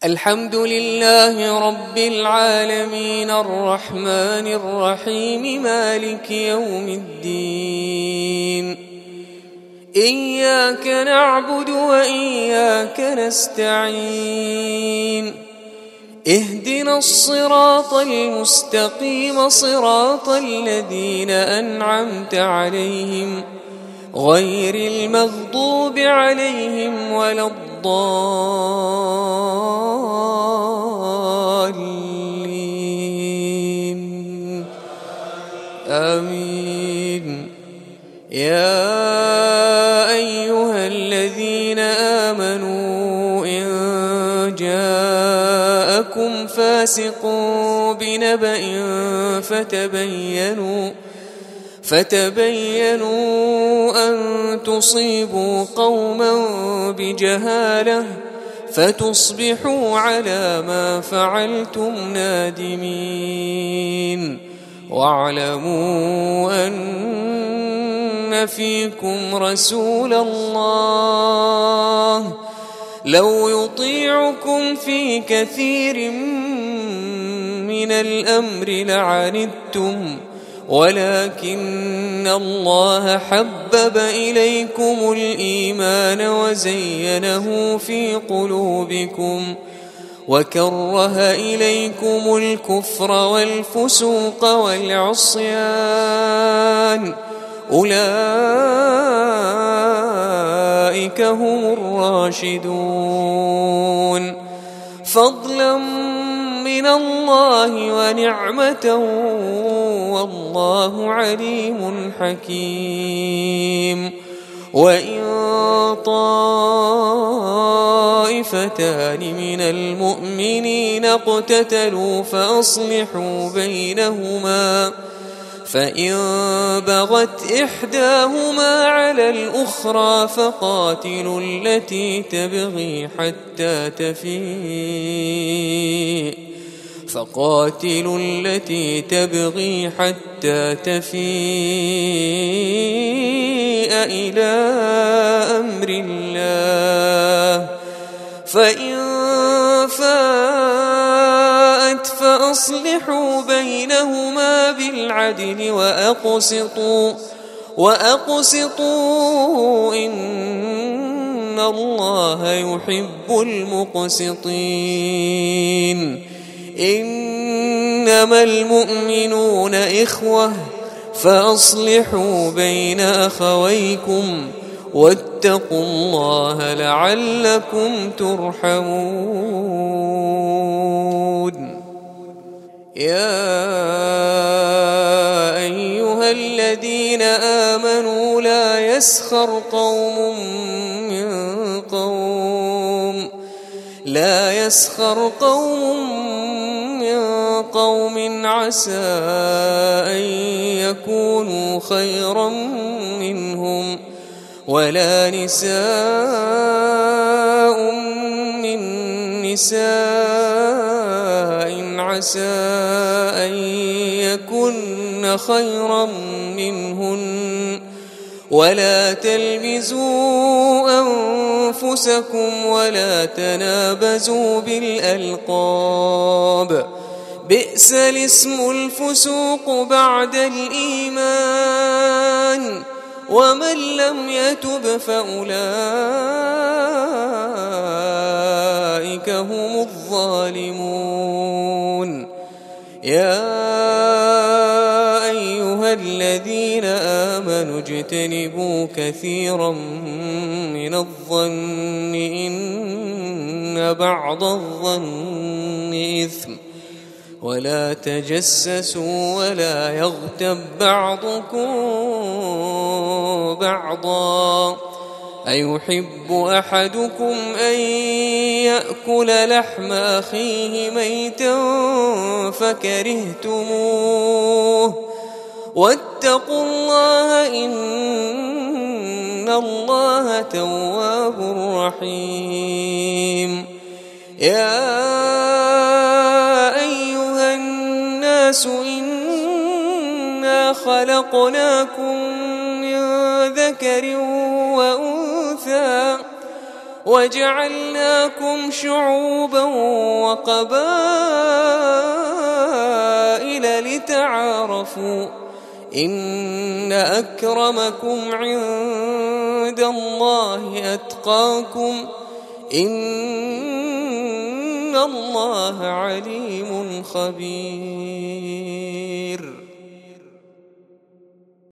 الحمد لله رب العالمين الرحمن الرحيم مالك يوم الدين إياك نعبد وإياك نستعين اهدنا الصراط المستقيم صراط الذين أنعمت عليهم غير المغضوب عليهم ولا الضالين آمين. يا أيها الذين آمنوا إن جاءكم فاسق بنبأ فتبينوا أن تصيبوا قوما بجهالة فتصبحوا على ما فعلتم نادمين. واعلموا أن فيكم رسول الله لو يطيعكم في كثير من الأمر لعنتم ولكن الله حبب إليكم الإيمان وزينه في قلوبكم وكره إليكم الكفر والفسوق والعصيان أولئك هم الراشدون فضلا من الله ونعمة والله عليم حكيم. وإن طائفتان من المؤمنين اقتتلوا فأصلحوا بينهما فإن بغت إحداهما على الأخرى فقاتلوا التي تبغي حتى تفيء إلى أمر الله فإن فاءت فأصلحوا بينهما بالعدل وأقسطوا إن الله يحب المقسطين. إنما المؤمنون إخوة فأصلحوا بين أخويكم واتقوا الله لعلكم ترحمون. يا أيها الذين آمنوا لا يسخر قوم من قوم عسى أن يكونوا خيرا منهم ولا نساء من نساء عسى أن يكن خيرا منهن ولا تلمزوا أنفسكم ولا تنابزوا بالألقاب بئس الاسم الفسوق بعد الإيمان ومن لم يتب فأولئك هم الظالمون. يا أيها الذين آمنوا اجتنبوا كثيرا من الظن إن بعض الظن إثم ولا تجسسوا ولا يغتب بعضكم بعضا أيحب أحدكم أن يأكل لحم أخيه ميتا فكرهتموه واتقوا الله إن الله تواب رحيم. يا أيها الناس إنا خلقناكم من ذكر وأنثى وجعلناكم شعوبا وقبائل لتعارفوا إن أكرمكم عند الله أتقاكم إن الله عليم خبير